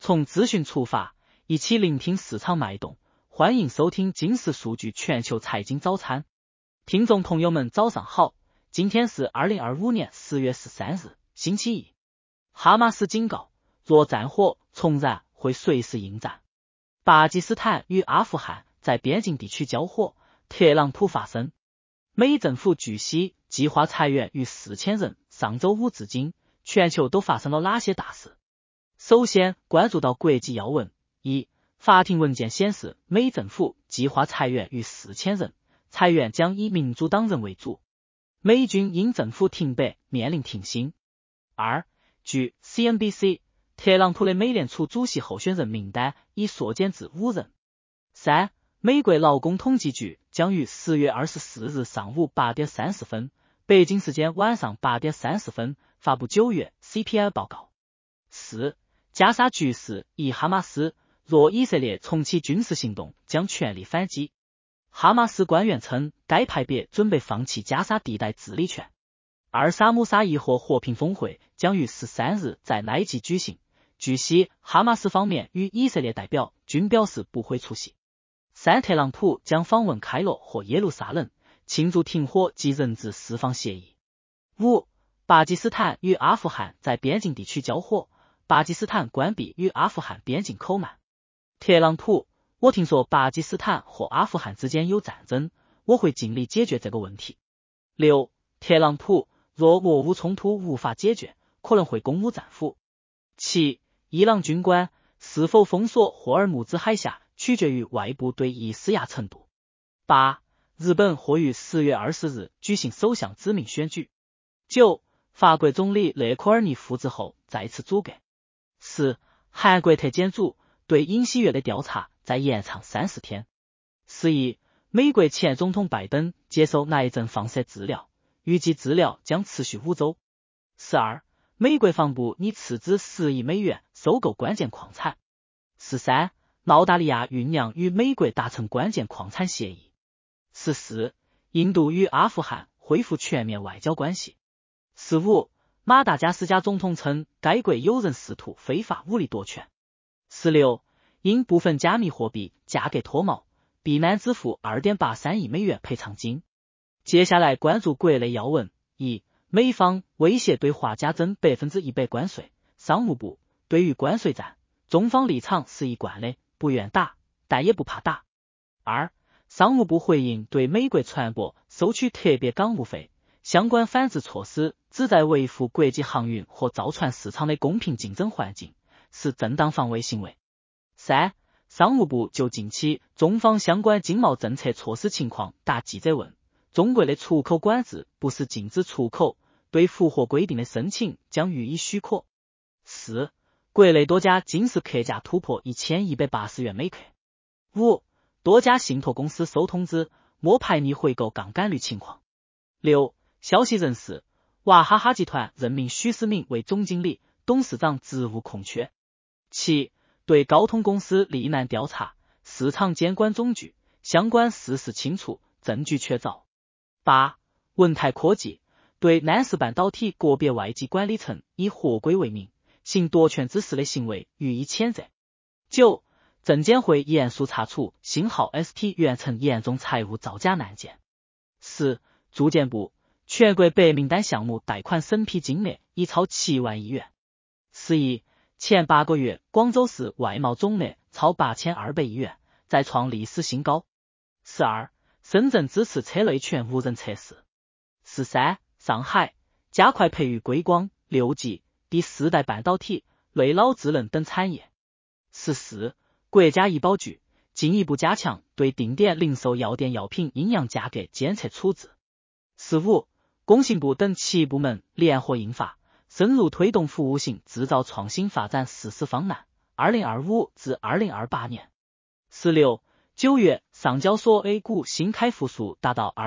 从资讯出发，一起聆听市场脉动。欢迎收听金石数据全球财经早餐。听众朋友们早上好，今天是2025年10月13日，星期一。哈马斯警告，若战火重燃会随时应战。巴基斯坦与阿富汗在边境地区交火，特朗普发声。美政府据悉计划裁员逾4000人，上周五至今，全球都发生了哪些大事？首先关注到国际要闻。一、法庭文件显示，美政府计划裁员逾4000人，裁员将以民主党人为主。美军因政府停摆面临停薪。二、据 CNBC， 特朗普的美联储主席候选人名单已缩减至5人。三、美国劳工统计局将于10月24日上午8点30分，北京时间晚上8点30分发布9月 CPI 报告。四、加沙局势以哈马斯，若以色列重启军事行动将全力反击。哈马斯官员称，该派别准备放弃加沙地带治理权。二沙姆沙伊河和平峰会将于13日在埃及举行，据悉哈马斯方面与以色列代表均表示不会出席。三、特朗普将访问开罗和耶路撒冷，庆祝停火及人质释放协议。五、巴基斯坦与阿富汗在边境地区交火，巴基斯坦关闭与阿富汗边境口岸。特朗普，我听说巴基斯坦和阿富汗之间有战争，我会尽力解决这个问题。六、特朗普，若俄乌冲突无法解决，可能会攻乌战俘。七、伊朗军官是否封锁霍尔木兹海峡，取决于外部对伊施压程度。八、日本或于10月20日举行首相指名选举。九、法国总理勒科尔尼复职后再次组阁。10. 韩国特检组对尹锡悦的调查再延长30天。11. 美国前总统拜登接受癌症放射治疗，预计治疗将持续5周。12. 美国防部拟斥资10亿美元收购关键矿产。13. 澳大利亚酝酿与美国达成关键矿产协议。14. 印度与阿富汗恢复全面外交关系。15. 马达加斯加总统称，该国有人试图非法武力夺权。16. 因部分加密货币价格脱锚，避难支付 2.83 亿美元赔偿金。接下来关注国内要闻。一、美方威胁对华加征 100% 关税，商务部对于关税战，中方立场是一贯的，不愿打，但也不怕打。二、商务部回应对美国船舶收取特别港务费，相关反制措施旨在维护国际航运和造船市场的公平竞争环境，是正当防卫行为。三、商务部就近期中方相关经贸政策措施情况答记者问，中国的出口管制不是禁止出口，对符合规定的申请将予以许可。四、国内多家金石客价突破1180元每克。五、多家信托公司收通知，摸排逆回购杠杆率情况。六、消息人士，娃哈哈集团任命许思明为总经理，董事长职务空缺。七、对高通公司罹难调查，市场监管总局，相关事实清楚，证据确凿。八、文泰科技对南石半导体个别外籍管理层以合规为名，行夺权之实的行为予以谴责。九、证监会严肃查处星号 ST 源成严重财务造假案件。十、住建部全国白名单项目贷款审批金额已超7万亿元。11. 前8个月广州市外贸总额超8200亿元，再创历史新高。12. 深圳支持车内全无人测试。13. 上海加快培育硅光、6G、第4代半导体、类脑智能等产业。14. 国家医保局进一步加强对定点零售药店药品营养价格监测处置。15. 工信部等7部门联合印发深入推动服务型制造创新发展实施方案 2025 至2028年。16. 9月上交所 A 股新开户数达到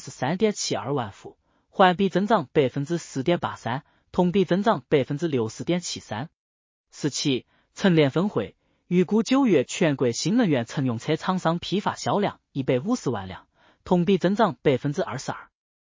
293.72 万户，环比增长 10.83%， 同比增长 60.73%。17. 乘联分会预估9月全国新能源乘用车厂商批发销量150万辆，同比增长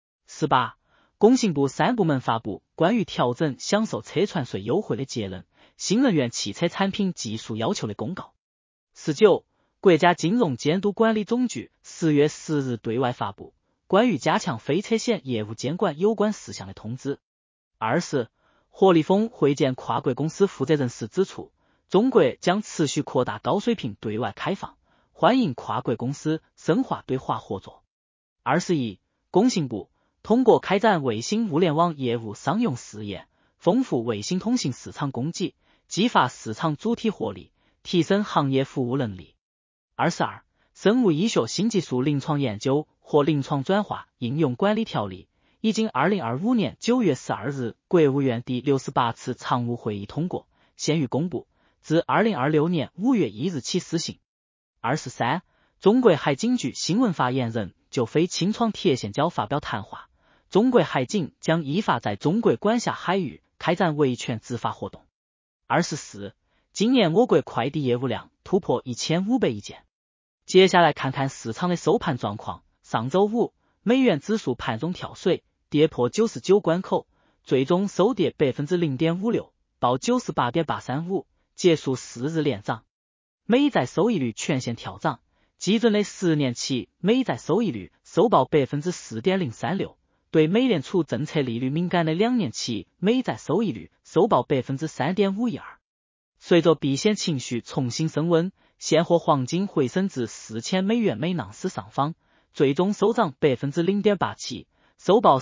22%。18. 工信部3部门发布关于调整享受车船税优惠的结论， 新能源汽车产品技术要求的公告。19. 国家金融监督管理总局4月10日对外发布关于加强非车险业务监管有关事项的通知。20. 何立峰会见跨国公司负责人时指出，中国将持续扩大高水平对外开放，欢迎跨国公司深化对华合作。21. 工信部通过开展卫星物联网业务商用试验，丰富卫星通信市场供给，激发市场主体活力，提升行业服务能力。22. 生物医学新技术临床研究和临床转化应用管理条例已经2025年9月12日国务院第68次常务会议通过，现予公布，自2026年5月1日起施行。23. 中国海警局新闻发言人就非轻创铁线礁发表谈话，中国海警将依法在中国管辖海域开展维权执法活动。24. 今年我国快递业务量突破1500亿件。接下来看看市场的收盘状况。上周五，美元指数盘中跳水，跌破99关口，最终收跌 0.56%， 报 98.835， 结束4日连涨。美债收益率全线跳涨，基准的10年期美债收益率收报 4.036%， 对美联储政策利率敏感的2年期美债收益率收报 3.512%。随着避险情绪重新升温，现货黄金回升至4000美元每盎司上方，最终收涨 0.87%， 收报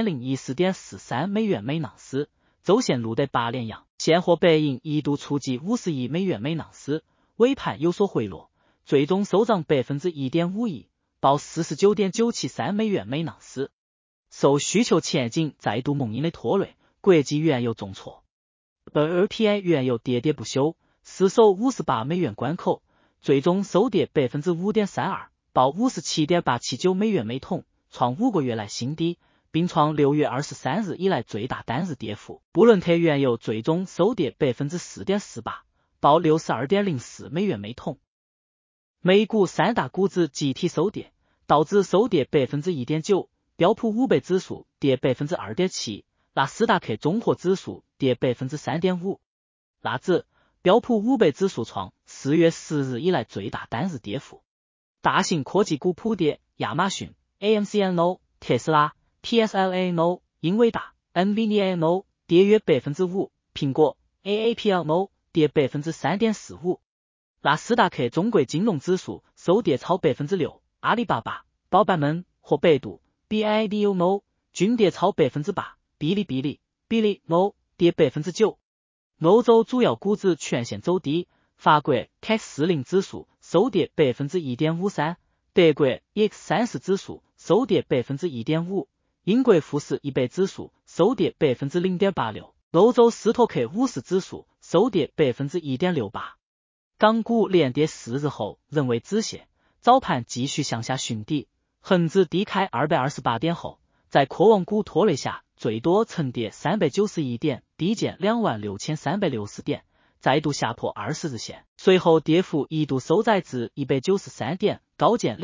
4014.43 美元每盎司，周线录得8连阳。现货白银一度触及50亿美元每盎司，尾盘有所回落，最终收涨 1.51%， 报 49.973 美元每盎司。受需求前景再度梦萦的拖累，国际原油重挫。WTI 原油喋喋不休，失守58美元关口，最终收跌 5.32%， 报 57.879 美元每桶，创5个月来新低，并创6月23日以来最大单日跌幅。布伦特原油最终收跌 4.48%， 报 62.04 美元每桶。美股三大股指集体收跌，道指收跌 1.9%， 标普500指数跌 2.7%， 纳斯达克综合指数跌 3.5%。纳指标普500指数创4月10日以来最大单日跌幅。大型科技股普跌，亚马逊、AMC&O、特斯拉、TSLA&O、英伟达、NVIDIA&O 跌约 5%， 苹果、AAP&O 跌 3.45%。纳斯达克中国金融指数收跌超 6%， 阿里巴巴、宝板门和百度、BIDO 均跌超 8%， 哔哩哔哩、跌 9%。欧洲主要股指全线走低，法国 CAC 40指数收跌 1.53%， 德国 EX30 指数收跌 1.5%， 英国富时100指数收跌 0.86%， 欧洲斯托克50指数收跌 1.68%。港股连跌4日后仍未止泻，早盘继续向下寻底，恒指低开228点后，在科网股拖累下最多曾跌391点，低见 26,360 点，再度下破20日线，随后跌幅一度收窄至193点，高见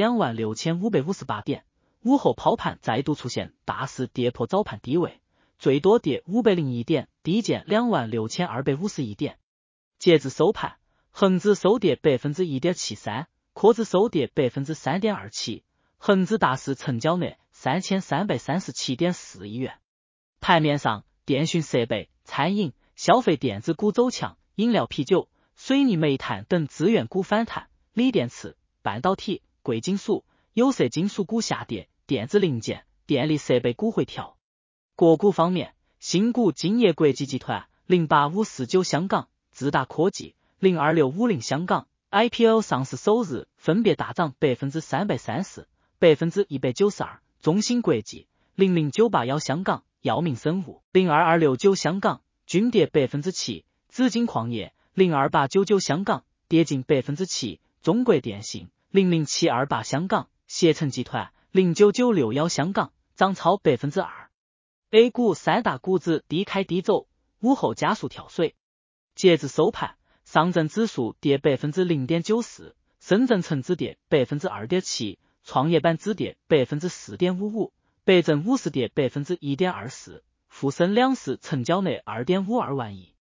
26,558 点。午后抛盘再度出现大势跌破早盘低位，最多跌501点，低见 26,251 点。截至收盘，恒指收跌 1.73%， 科指收跌 3.27%， 恒指大市成交额 3,337.4 亿元。盘面上，电讯设备、餐饮、消费电子股走强，饮料啤酒、水泥煤炭等资源股反弹，锂电池、半导体、贵金属、有色金属股下跌，电子零件、电力设备股回调。个股方面，新股金业国际集团、08549香港、智达科技、02650香港 IPO 上市首日分别大涨 330%、192%， 中芯国际、00981香港、药明生物、02269香港均跌 7%， 紫金矿业、02899香港跌近 7%， 中国电信、00728香港、携程集团、09961香港涨超 2%。 A 股三大股指低开低走，午后加速跳水。截至收盘，上证指数跌 0.94%， 深圳成指跌 2.7%， 创业板指跌 4.55%， 北证50跌 1.24%， 沪深两市成交额 2.52万亿。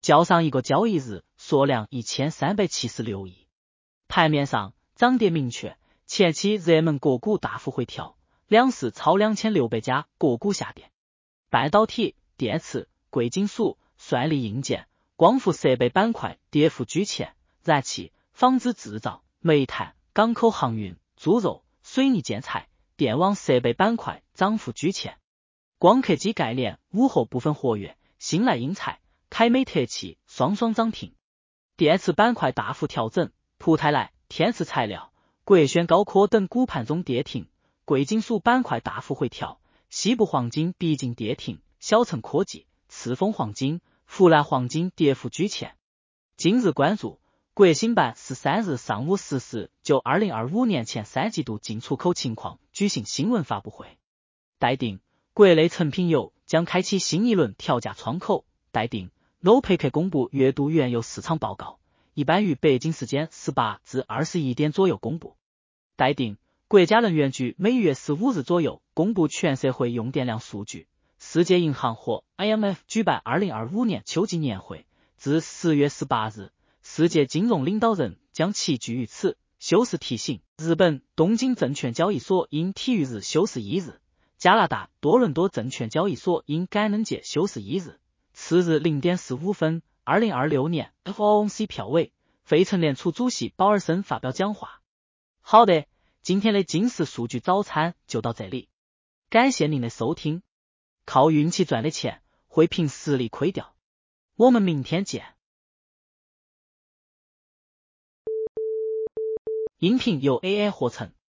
较上一个交易日缩量1376亿。盘面上，涨跌明确，前期热门个股大幅回调，两市超2600家个股下跌。半导体、电池、贵金属、算力硬件、光伏设备板块跌幅居前，燃气、纺织制造、煤炭、港口航运、猪肉、水泥建材、电网设备板块涨幅居前。光刻机概念午后部分活跃，新来英材、凯美特气双双涨停。电池板块大幅调整，普泰来、天赐材料、国轩高科等股盘中跌停，贵金属板块大幅回调，西部黄金逼近跌停，小城科技、赤峰黄金、湖南黄金跌幅居前。今日关注，国新办13日上午10时就2025年前3季度进出口情况举行新闻发布会。待定，国内成品油将开启新一轮调价窗口。待定，欧佩克公布月度原油市场报告，一般于北京时间18至21点左右公布。待定，国家能源局每月15日左右公布全社会用电量数据。世界银行和 IMF 举办2025年秋季年会，至10月18日，世界金融领导人将齐聚于此。休市提醒，日本东京证券交易所因体育日休市1日，加拿大多伦多证券交易所因感恩节休市1日。次日0点15分，2026年 FOMC 票委，费城联储主席鲍尔森发表讲话。好的，今天的金石数据早餐就到这里，感谢您的收听。靠运气赚的钱会凭实力亏掉，我们明天见。音频由 AI 合成。